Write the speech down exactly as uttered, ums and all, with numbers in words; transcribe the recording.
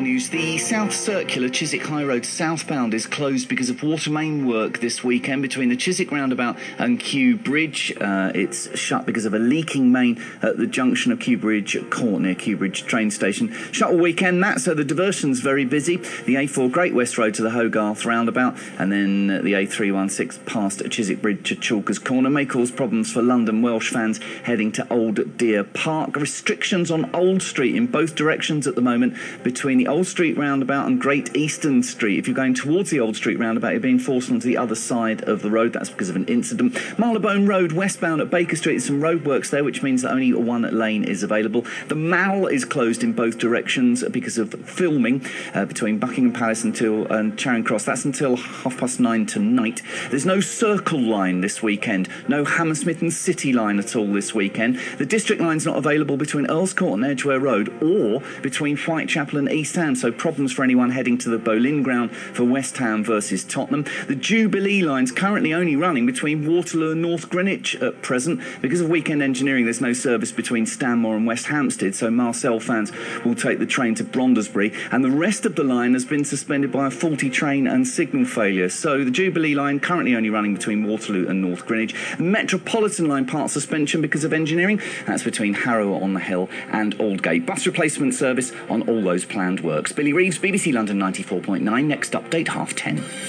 news. The South Circular Chiswick High Road southbound is closed because of water main work this weekend between the Chiswick roundabout and Kew Bridge. Uh, it's shut because of a leaking main at the junction of Kew Bridge Court near Kew Bridge train station. Shut all weekend, that, so the diversion's very busy. The A four Great West Road to the Hogarth roundabout, and then the A three one six past Chiswick Bridge to Chalkers Corner may cause problems for London Welsh fans heading to Old Deer Park. Restrictions on Old Street in both directions at the moment between the Old Street roundabout and Great Eastern Street. If you're going towards the Old Street roundabout, you're being forced onto the other side of the road. That's because of an incident. Marylebone Road westbound at Baker Street, there's some roadworks there, which means that only one lane is available. The Mall is closed in both directions because of filming uh, between Buckingham Palace until and Charing Cross. That's until half past nine tonight. There's no Circle line this weekend. No Hammersmith and City line at all this weekend. The District line's not available between Earls Court and Edgware Road or between Whitechapel and East Ham, so problems for anyone heading to the Boleyn Ground for West Ham versus Tottenham. The Jubilee line's currently only running between Waterloo and North Greenwich at present. Because of weekend engineering, there's no service between Stanmore and West Hampstead, so Marcel fans will take the train to Brondesbury, and the rest of the line has been suspended by a faulty train and signal failure. So the Jubilee line currently only running between Waterloo and North Greenwich. The Metropolitan line part suspension because of engineering. That's between Harrow on the Hill and Aldgate. Bus replacement service on all those planned works. Billy Reeves, B B C London ninety-four point nine. Next update, half ten.